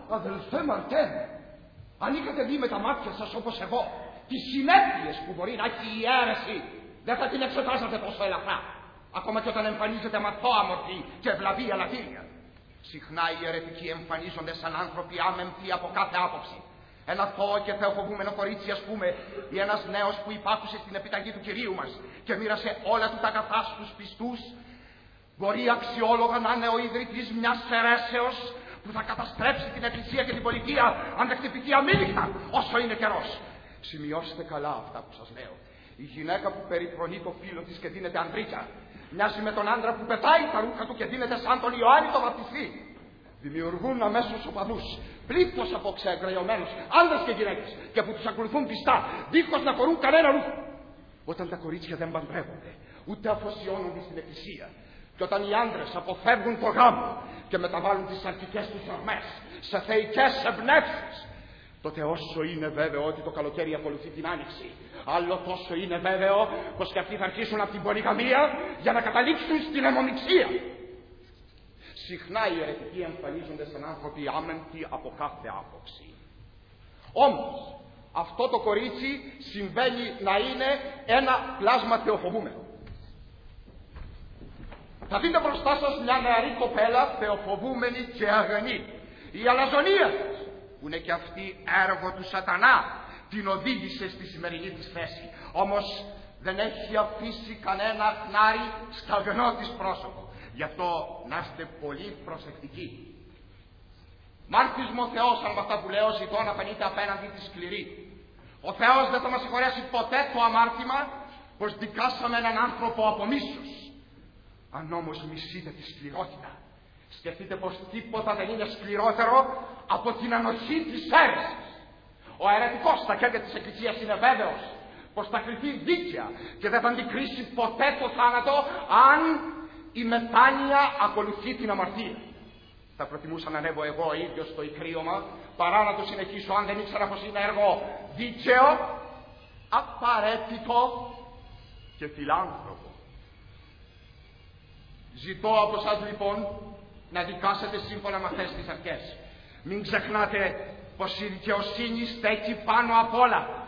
Αδελφέ Μαρτέν, αν είχατε δει με τα μάτια σας όπως εγώ τις συνέπειες που μπορεί να έχει η αίρεση, δεν θα την εξετάζατε τόσο ελαφρά. Ακόμα και όταν εμφανίζεται με αθώα μορφή και ευλαβή αλατήρια. Συχνά οι αιρετικοί εμφανίζονται σαν άνθρωποι άμεμπτοι από κάθε άποψη. Ένα αθώο και θεοφοβούμενο κορίτσι, ας πούμε, ή ένας νέος που υπάκουσε στην επιταγή του Κυρίου μας και μοίρασε όλα του τα αγαθά στους πιστούς, μπορεί αξιόλογα να είναι ο ιδρυτής μιας αιρέσεως που θα καταστρέψει την εκκλησία και την πολιτεία αν δεν χτυπηθεί αμήλικτα όσο είναι καιρός. Σημειώστε καλά αυτά που σας λέω. Η γυναίκα που περιφρονεί το φίλο της και δίνεται ανδρίτια μοιάζει με τον άντρα που πετάει τα ρούχα του και δίνεται σαν τον Ιωάννη το βαπτιστή. Δημιουργούν αμέσως οπαδούς, πλήθος από ξεεγραιωμένους, άντρες και γυναίκες, και που τους ακολουθούν πιστά, δίχως να φορούν κανένα ρούχο. Όταν τα κορίτσια δεν παντρεύονται, ούτε αφοσιώνονται στην εκκλησία, και όταν οι άντρες αποφεύγουν το γάμο και μεταβάλλουν τις αρχικές τους ορμές σε θεϊκές εμπνεύσεις, τότε όσο είναι βέβαιο ότι το καλοκαίρι ακολουθεί την άνοιξη, άλλο τόσο είναι βέβαιο πως και αυτοί θα αρχίσουν από την πολυγαμία για να καταλήξουν στην αιμομιξία. Συχνά οι αιρετικοί εμφανίζονται σαν άνθρωποι άμεμπτοι από κάθε άποψη. Όμως, αυτό το κορίτσι συμβαίνει να είναι ένα πλάσμα θεοφοβούμενο. Θα δείτε μπροστά σας μια νεαρή κοπέλα θεοφοβούμενη και αγανή. Η αλαζονία της, που είναι και αυτή έργο του σατανά, την οδήγησε στη σημερινή της θέση. Όμως δεν έχει αφήσει κανένα χνάρι σταγνό της πρόσωπο. Γι' αυτό να είστε πολύ προσεκτικοί. Μάρτης μου ο Θεός, αν με αυτά που λέω ζητώ να φανείτε απέναντι τη σκληρή. Ο Θεός δεν θα μας συγχωρέσει ποτέ το αμάρτημα πως δικάσαμε έναν άνθρωπο από μίσος. Αν όμως μισείτε τη σκληρότητα, σκεφτείτε πως τίποτα δεν είναι σκληρότερο από την ανοχή της αίρεσης. Ο αιρετικός στα χέρια της Εκκλησίας είναι βέβαιος πως θα κριθεί δίκαια και δεν θα αντικρίσει ποτέ το θάνατο αν η μετάνοια ακολουθεί την αμαρτία. Θα προτιμούσα να ανέβω εγώ ίδιος στο ικρίωμα παρά να το συνεχίσω αν δεν ήξερα πως είναι έργο δίκαιο, απαραίτητο και φιλάνθρωπο. Ζητώ από εσάς λοιπόν να δικάσετε σύμφωνα με αυτές τις αρχές. Μην ξεχνάτε πως η δικαιοσύνη στέκει πάνω απ' όλα.